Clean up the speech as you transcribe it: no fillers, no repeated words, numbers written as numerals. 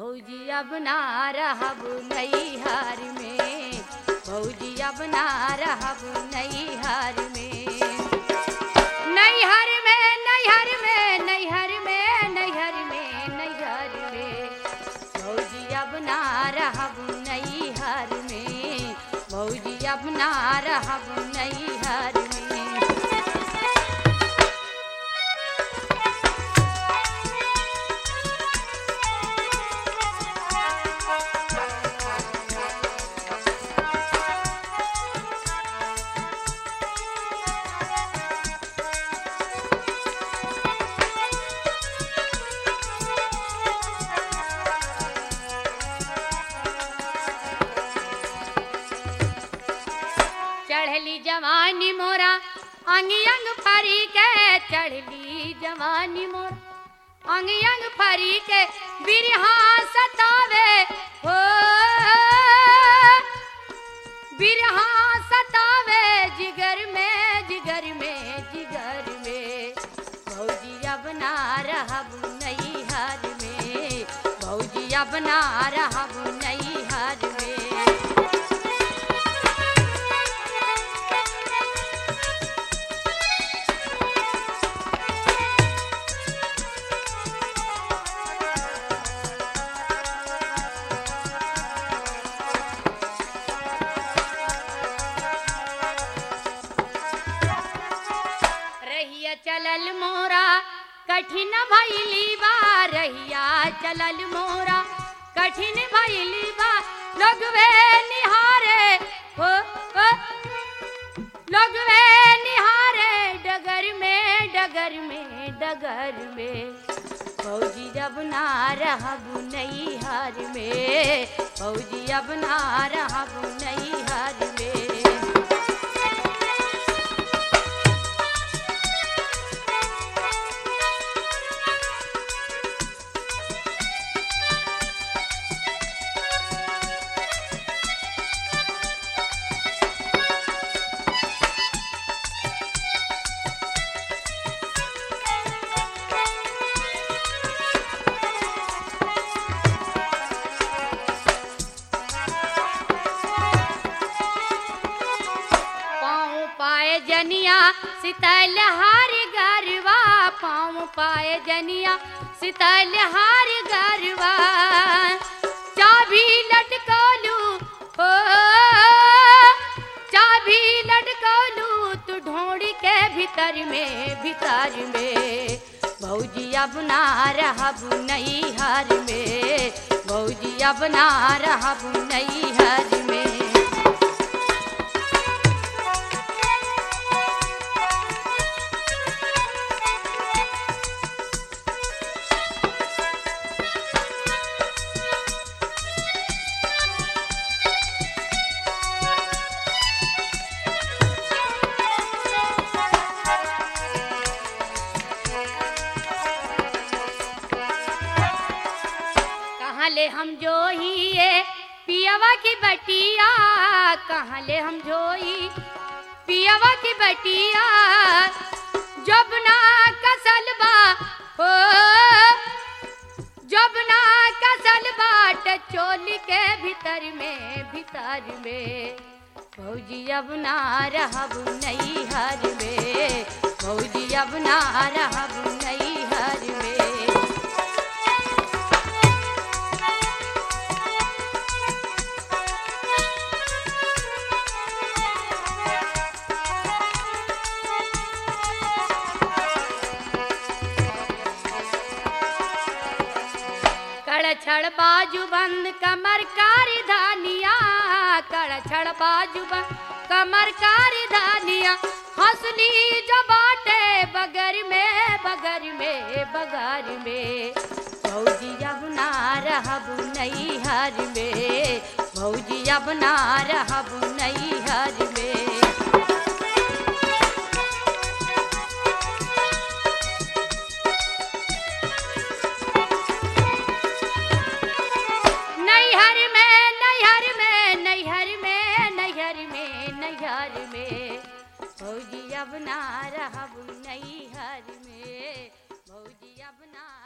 भौजी अब ना रहब नैहर में, भौजी अब ना रहब नैहर में। नैहर में नैहर में नैहर में नैहर में नैहर में भौजी अब ना रहब नैहर में, भौजी अब ना रहब नैहर में। चढ़ली जवानी मोरा अंग अंग फरी के, चढ़ली जवानी मोरा अंग अंग फरी के बिरहा सतावे हो, बिरहा सतावे जिगर में जिगर में जिगर में। भौजी अब ना रहब नैहर में, भौजी अब ना रहब नैहर में। चलल मोरा कठिन भइली बा, रहिया चलल मोरा कठिन भइली बा। लोगवे निहारे हो, लोगवे निहारे डगर में डगर में डगर में। भौजी अब ना रहब नैहर में, भौजी अब ना रहब नैहर में। जनिया सितल हार गरवा, पाँव पाए जनिया सितल हार गरवा। चाबी लटकलू हो, चाबी लटकलू तू ढोड़ी के भीतर में भीतर में। भौजी अब ना रहब नैहर में, भौजी अब ना रहब नैहर में। ले हम जोइए पियवा की बटिया, कहाँ ले हम जोई पियवा की बटिया। जब ना कसल बा हो, जब ना कसल बाट चोली के भीतर में भीतर में। भौजी अब ना रहब नैहर में, भौजी अब ना रहब नैहर में। कड़छड़ बाजू बंद कमर कारी धानिया, कड़छड़ बाजू बंद कमर कारी धानिया। हंसली जो बाटे बगर में बगर में बगर में। भौजी अब ना रहब नैहर में, भौजी अब ना रहब नैहर में। भौजी अब ना रहब नैहर में, भौजी अब ना